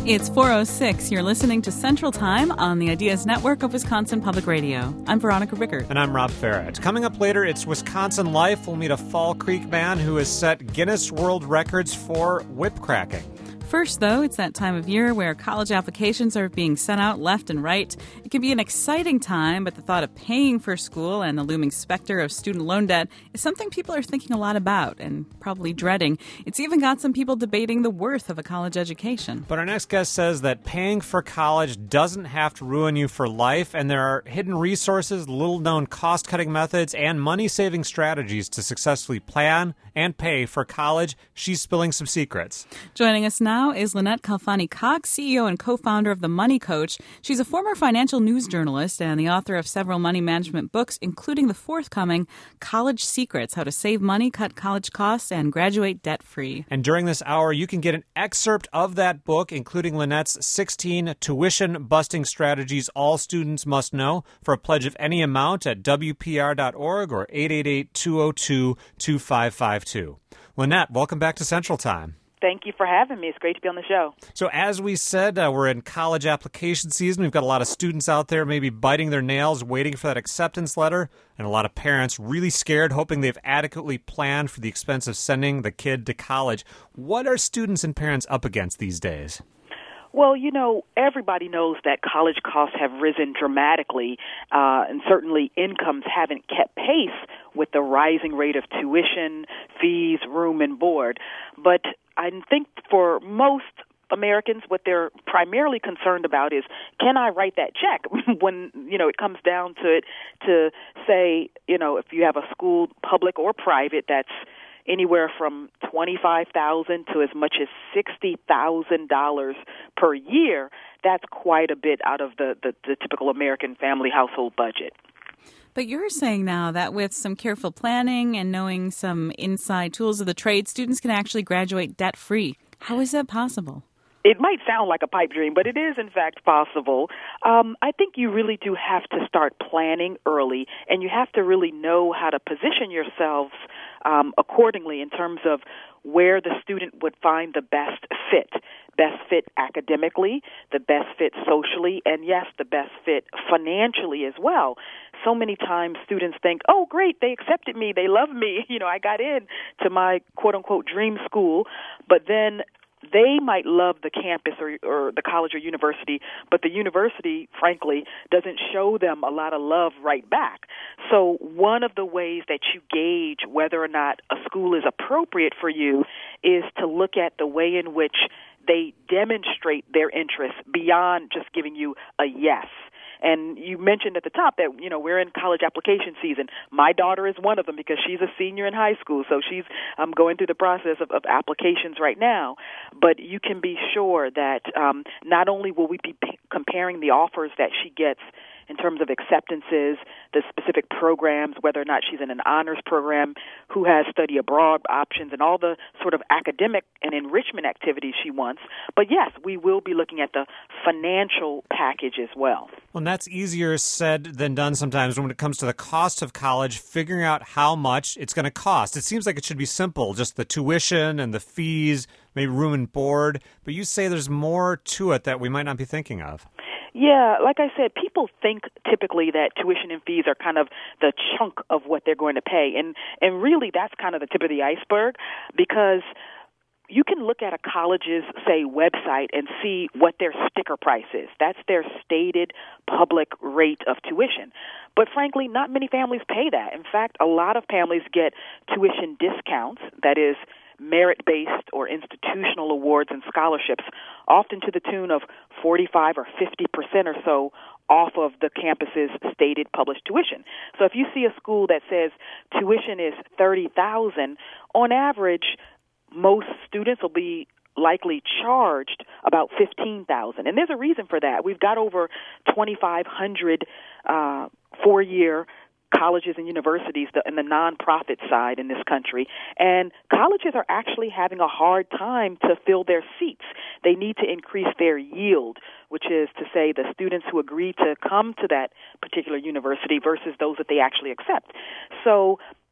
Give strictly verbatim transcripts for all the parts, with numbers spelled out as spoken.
It's four oh six. You're listening to Central Time on the Ideas Network of Wisconsin Public Radio. I'm Veronica Rickert. And I'm Rob Farrett. Coming up later, it's Wisconsin Life. We'll meet a Fall Creek man who has set Guinness World Records for whip cracking. First, though, it's that time of year where college applications are being sent out left and right. It can be an exciting time, but the thought of paying for school and the looming specter of student loan debt is something people are thinking a lot about and probably dreading. It's even got some people debating the worth of a college education. But our next guest says that paying for college doesn't have to ruin you for life, and there are hidden resources, little-known cost-cutting methods, and money-saving strategies to successfully plan and pay for college. She's spilling some secrets. Joining us now is Lynette Khalfani-Cox, C E O and co-founder of The Money Coach. She's a former financial news journalist and the author of several money management books, including the forthcoming College Secrets, How to Save Money, Cut College Costs, and Graduate Debt-Free. And during this hour, you can get an excerpt of that book, including Lynette's sixteen tuition-busting strategies all students must know, for a pledge of any amount at W P R dot org or eight eight eight, two oh two, two five five two. Lynette, welcome back to Central Time. Thank you for having me. It's great to be on the show. So as we said, uh, we're in college application season. We've got a lot of students out there maybe biting their nails, waiting for that acceptance letter, and a lot of parents really scared, hoping they've adequately planned for the expense of sending the kid to college. What are students and parents up against these days? Well, you know, everybody knows that college costs have risen dramatically, uh, and certainly incomes haven't kept pace with the rising rate of tuition, fees, room, and board. But I think for most Americans, what they're primarily concerned about is, can I write that check when, you know, it comes down to it to say, you know, if you have a school, public or private, that's anywhere from twenty-five thousand dollars to as much as sixty thousand dollars per year. That's quite a bit out of the, the, the typical American family household budget. But you're saying now that with some careful planning and knowing some inside tools of the trade, students can actually graduate debt-free. How is that possible? It might sound like a pipe dream, but it is, in fact, possible. Um, I think you really do have to start planning early, and you have to really know how to position yourselves um, accordingly in terms of where the student would find the best fit. Best fit academically, the best fit socially, and yes, the best fit financially as well. So many times students think, oh, great, they accepted me, they love me, you know, I got in to my quote-unquote dream school, but then they might love the campus or, or the college or university, but the university, frankly, doesn't show them a lot of love right back. So one of the ways that you gauge whether or not a school is appropriate for you is to look at the way in which they demonstrate their interest beyond just giving you a yes. And you mentioned at the top that, you know, we're in college application season. My daughter is one of them because she's a senior in high school, so she's um, going through the process of, of applications right now. But you can be sure that um, not only will we be p- comparing the offers that she gets in terms of acceptances, the specific programs, whether or not she's in an honors program, who has study abroad options, and all the sort of academic and enrichment activities she wants. But yes, we will be looking at the financial package as well. Well, and that's easier said than done sometimes when it comes to the cost of college, figuring out how much it's going to cost. It seems like it should be simple, just the tuition and the fees, maybe room and board. But you say there's more to it that we might not be thinking of. Yeah, like I said, people think typically that tuition and fees are kind of the chunk of what they're going to pay. And and really that's kind of the tip of the iceberg, because you can look at a college's, say, website and see what their sticker price is. That's their stated public rate of tuition. But frankly, not many families pay that. In fact, a lot of families get tuition discounts, that is, merit-based or institutional awards and scholarships, often to the tune of forty-five or fifty percent or so off of the campus's stated published tuition. So if you see a school that says tuition is thirty thousand dollars, on average, most students will be likely charged about fifteen thousand dollars. And there's a reason for that. We've got over twenty-five hundred uh, four-year colleges and universities in the nonprofit side in this country, and colleges are actually having a hard time to fill their seats. They need to increase their yield, which is to say the students who agree to come to that particular university versus those that they actually accept. So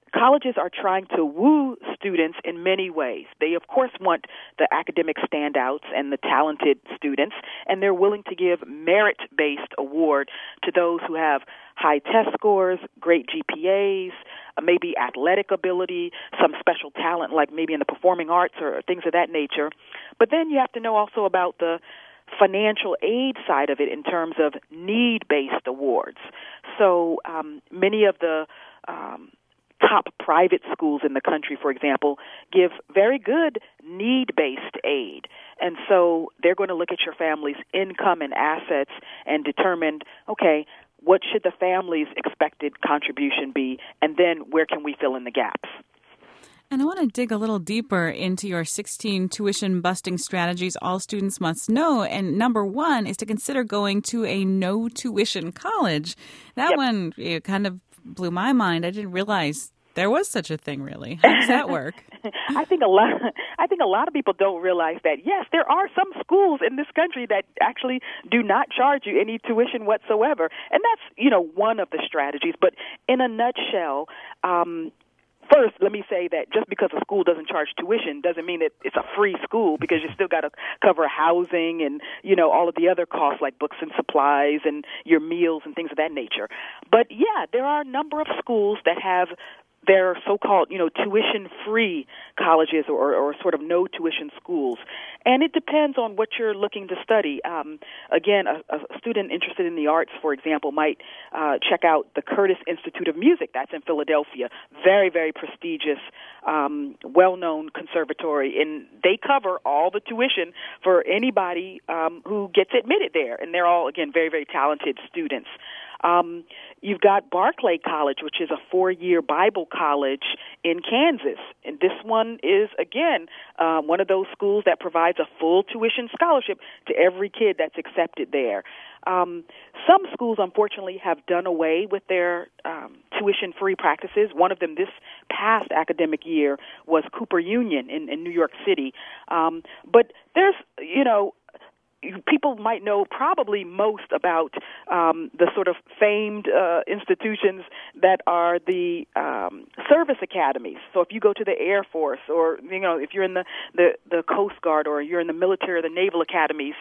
colleges are trying to woo students in many ways. They, of course, want the academic standouts and the talented students, and they're willing to give merit-based award to those who have high test scores, great G P As, uh, maybe athletic ability, some special talent like maybe in the performing arts or things of that nature. But then you have to know also about the financial aid side of it in terms of need-based awards. So um, many of the um, top private schools in the country, for example, give very good need-based aid. And so they're going to look at your family's income and assets and determine, okay, what should the family's expected contribution be, and then where can we fill in the gaps? And I want to dig a little deeper into your sixteen tuition-busting strategies all students must know. And number one is to consider going to a no-tuition college. That Yep. one it kind of blew my mind. I didn't realize there was such a thing, really. How does that work? I think a lot. I think a lot of people don't realize that. Yes, there are some schools in this country that actually do not charge you any tuition whatsoever, and that's you know one of the strategies. But in a nutshell. Um, First, let me say that just because a school doesn't charge tuition doesn't mean that it's a free school, because you still got to cover housing and, you know, all of the other costs like books and supplies and your meals and things of that nature. But, yeah, there are a number of schools that have their so-called, you know, tuition-free colleges or, or sort of no-tuition schools. And it depends on what you're looking to study. Um, again, a, a student interested in the arts, for example, might uh, check out the Curtis Institute of Music. That's in Philadelphia. Very, very prestigious, um, well-known conservatory. And they cover all the tuition for anybody um, who gets admitted there. And they're all, again, very, very talented students. Um, you've got Barclay College, which is a four-year Bible college in Kansas. And this one is, again, uh, one of those schools that provides a full tuition scholarship to every kid that's accepted there. Um, some schools, unfortunately, have done away with their um, tuition-free practices. One of them this past academic year was Cooper Union in, in New York City. Um, but there's, you know, people might know probably most about um, the sort of famed uh, institutions that are the um, service academies. So if you go to the Air Force, or you know, if you're in the, the, the Coast Guard, or you're in the military or the naval academies,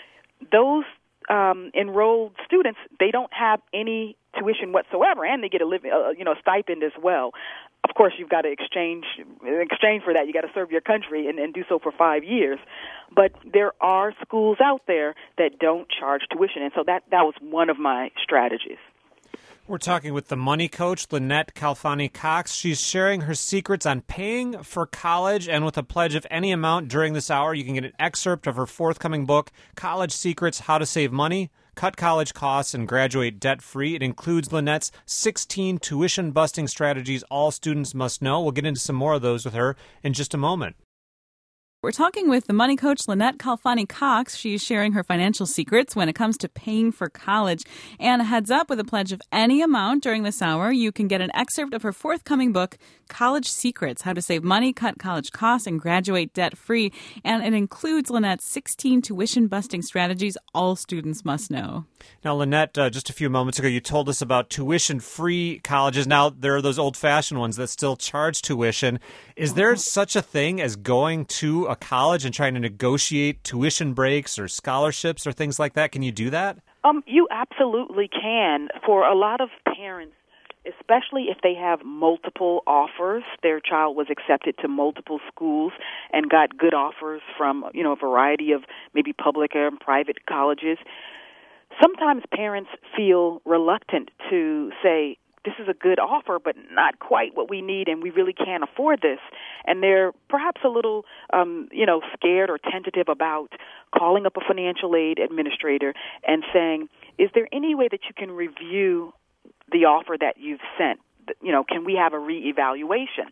those um, enrolled students, they don't have any tuition whatsoever, and they get a living, uh, you know, stipend as well. Of course, you've got to exchange in exchange for that. You got to serve your country and, and do so for five years. But there are schools out there that don't charge tuition, and so that that was one of my strategies. We're talking with the money coach, Lynette Khalfani-Cox. She's sharing her secrets on paying for college, and with a pledge of any amount during this hour, you can get an excerpt of her forthcoming book, College Secrets: How to Save Money, Cut College Costs, and Graduate Debt-Free. It includes Lynette's sixteen tuition-busting strategies all students must know. We'll get into some more of those with her in just a moment. We're talking with the money coach, Lynette Khalfani-Cox. She's sharing her financial secrets when it comes to paying for college. And a heads up, with a pledge of any amount during this hour, you can get an excerpt of her forthcoming book, College Secrets: How to Save Money, Cut College Costs, and Graduate Debt-Free. And it includes Lynette's sixteen tuition-busting strategies all students must know. Now, Lynette, uh, just a few moments ago, you told us about tuition-free colleges. Now, there are those old-fashioned ones that still charge tuition. Is there such a thing as going to a college and trying to negotiate tuition breaks or scholarships or things like that? Can you do that? Um, you absolutely can. For a lot of parents, especially if they have multiple offers, their child was accepted to multiple schools and got good offers from, you know, a variety of maybe public and private colleges. Sometimes parents feel reluctant to say, this is a good offer, but not quite what we need, and we really can't afford this. And they're perhaps a little, um, you know, scared or tentative about calling up a financial aid administrator and saying, is there any way that you can review the offer that you've sent? You know, can we have a reevaluation?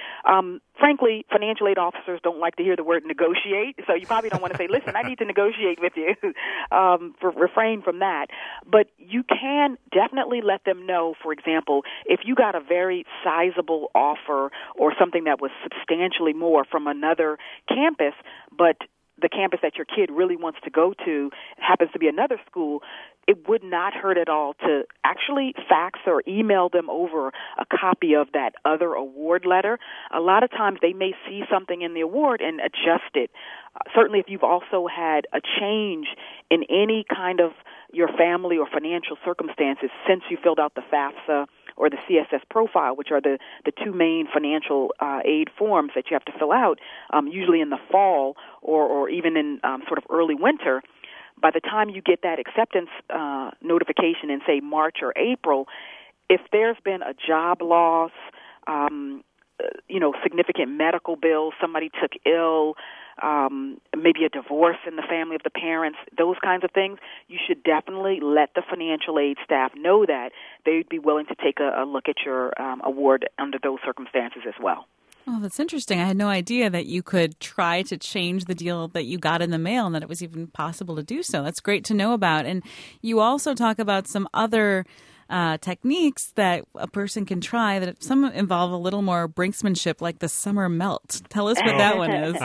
Um, frankly, financial aid officers don't like to hear the word negotiate, so you probably don't want to say, listen, I need to negotiate with you. um, for, refrain from that. But you can definitely let them know, for example, if you got a very sizable offer or something that was substantially more from another campus, but the campus that your kid really wants to go to happens to be another school, it would not hurt at all to actually fax or email them over a copy of that other award letter. A lot of times they may see something in the award and adjust it. Uh, certainly if you've also had a change in any kind of your family or financial circumstances since you filled out the FAFSA or the C S S profile, which are the, the two main financial uh, aid forms that you have to fill out, um, usually in the fall or, or even in um, sort of early winter. By the time you get that acceptance uh, notification in, say, March or April, if there's been a job loss, um, you know, significant medical bills, somebody took ill, um, maybe a divorce in the family of the parents, those kinds of things, you should definitely let the financial aid staff know that. They'd be willing to take a, a look at your um, award under those circumstances as well. Oh, that's interesting. I had no idea that you could try to change the deal that you got in the mail and that it was even possible to do so. That's great to know about. And you also talk about some other uh, techniques that a person can try that some involve a little more brinksmanship, like the summer melt. Tell us what that one is.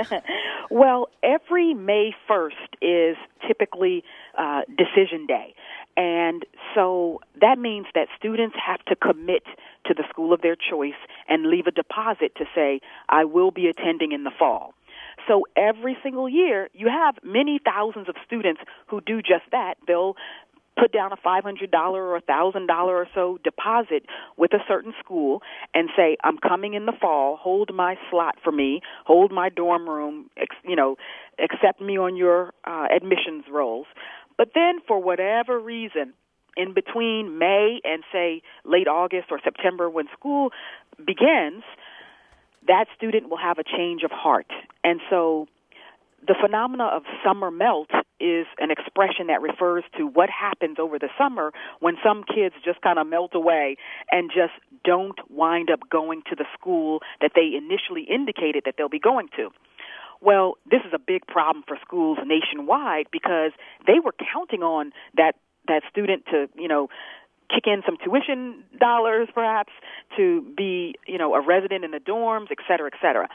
Well, every May first is typically uh, decision day. And so that means that students have to commit to the school of their choice and leave a deposit to say, I will be attending in the fall. So every single year, you have many thousands of students who do just that. They'll put down a five hundred dollars or a one thousand dollars or so deposit with a certain school and say, I'm coming in the fall, hold my slot for me, hold my dorm room, you know, accept me on your uh, admissions rolls. But then for whatever reason, in between May and, say, late August or September when school begins, that student will have a change of heart. And so the phenomena of summer melt is an expression that refers to what happens over the summer when some kids just kind of melt away and just don't wind up going to the school that they initially indicated that they'll be going to. Well, this is a big problem for schools nationwide because they were counting on that that student to, you know, kick in some tuition dollars perhaps to be, you know, a resident in the dorms, et cetera, et cetera.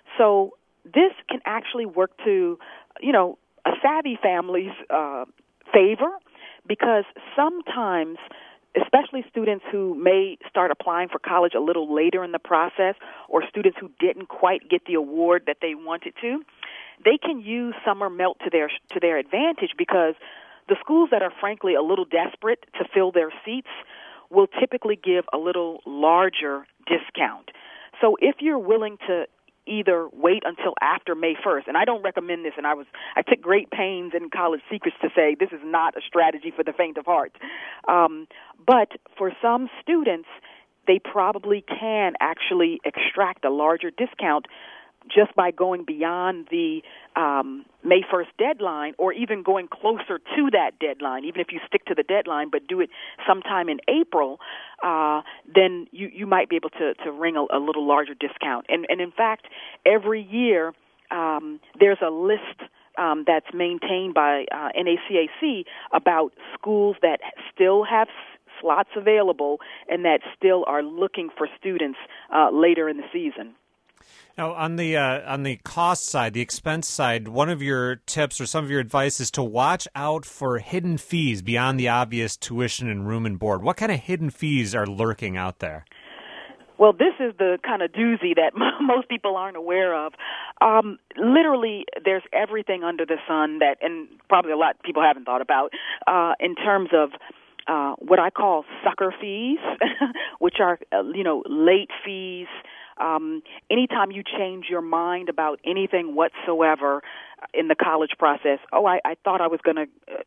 So this can actually work to, you know, a savvy family's uh, favor because sometimes, especially students who may start applying for college a little later in the process or students who didn't quite get the award that they wanted to, they can use summer melt to their to their advantage because the schools that are frankly a little desperate to fill their seats will typically give a little larger discount. So if you're willing to either wait until after May first, and I don't recommend this, and I was I took great pains in College Secrets to say this is not a strategy for the faint of heart. Um, but for some students, they probably can actually extract a larger discount just by going beyond the um, May first deadline or even going closer to that deadline. Even if you stick to the deadline but do it sometime in April, uh, then you, you might be able to, to wring a, a little larger discount. And, and in fact, every year um, there's a list um, that's maintained by uh, N A C A C about schools that still have slots available and that still are looking for students uh, later in the season. Now, on the uh, on the cost side, the expense side, one of your tips or some of your advice is to watch out for hidden fees beyond the obvious tuition and room and board. What kind of hidden fees are lurking out there? Well, this is the kind of doozy that most people aren't aware of. Um, literally, there's everything under the sun that, and probably a lot of people haven't thought about, uh, in terms of uh, what I call sucker fees, which are, uh, you know, late fees. Um, anytime you change your mind about anything whatsoever in the college process, oh, I, I thought I was going to, uh,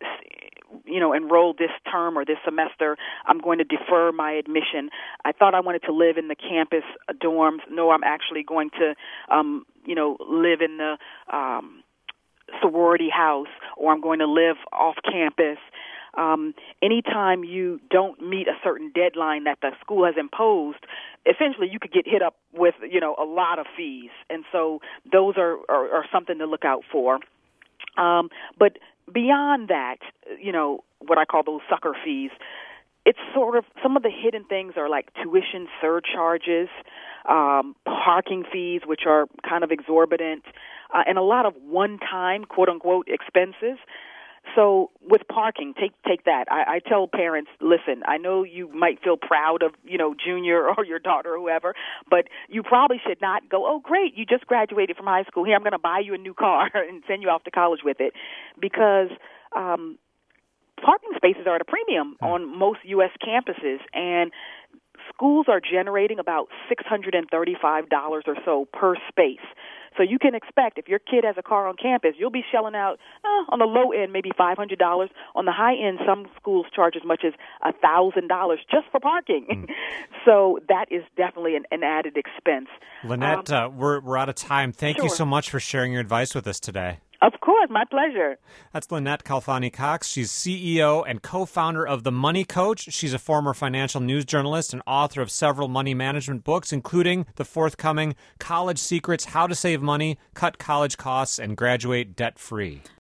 you know, enroll this term or this semester. I'm going to defer my admission. I thought I wanted to live in the campus dorms. No, I'm actually going to, um, you know, live in the um, sorority house, or I'm going to live off campus. Um, anytime you don't meet a certain deadline that the school has imposed, essentially you could get hit up with, you know, a lot of fees. And so those are, are, are something to look out for. Um, but beyond that, you know, what I call those sucker fees, it's sort of, some of the hidden things are like tuition surcharges, um, parking fees, which are kind of exorbitant, uh, and a lot of one-time, quote-unquote, expenses. So with parking, take take that. I, I tell parents, listen, I know you might feel proud of, you know, Junior or your daughter or whoever, but you probably should not go, oh, great, you just graduated from high school. Here, I'm going to buy you a new car and send you off to college with it. Because um, parking spaces are at a premium on most U S campuses, and schools are generating about six hundred thirty-five dollars or so per space. So you can expect if your kid has a car on campus, you'll be shelling out uh, on the low end maybe five hundred dollars. On the high end, some schools charge as much as one thousand dollars just for parking. Mm. So that is definitely an, an added expense. Lynette, um, uh, we're, we're out of time. Thank sure. you so much for sharing your advice with us today. Of course, my pleasure. That's Lynette Khalfani-Cox. She's C E O and co-founder of The Money Coach. She's a former financial news journalist and author of several money management books, including the forthcoming College Secrets, How to Save Money, Cut College Costs, and Graduate Debt-Free.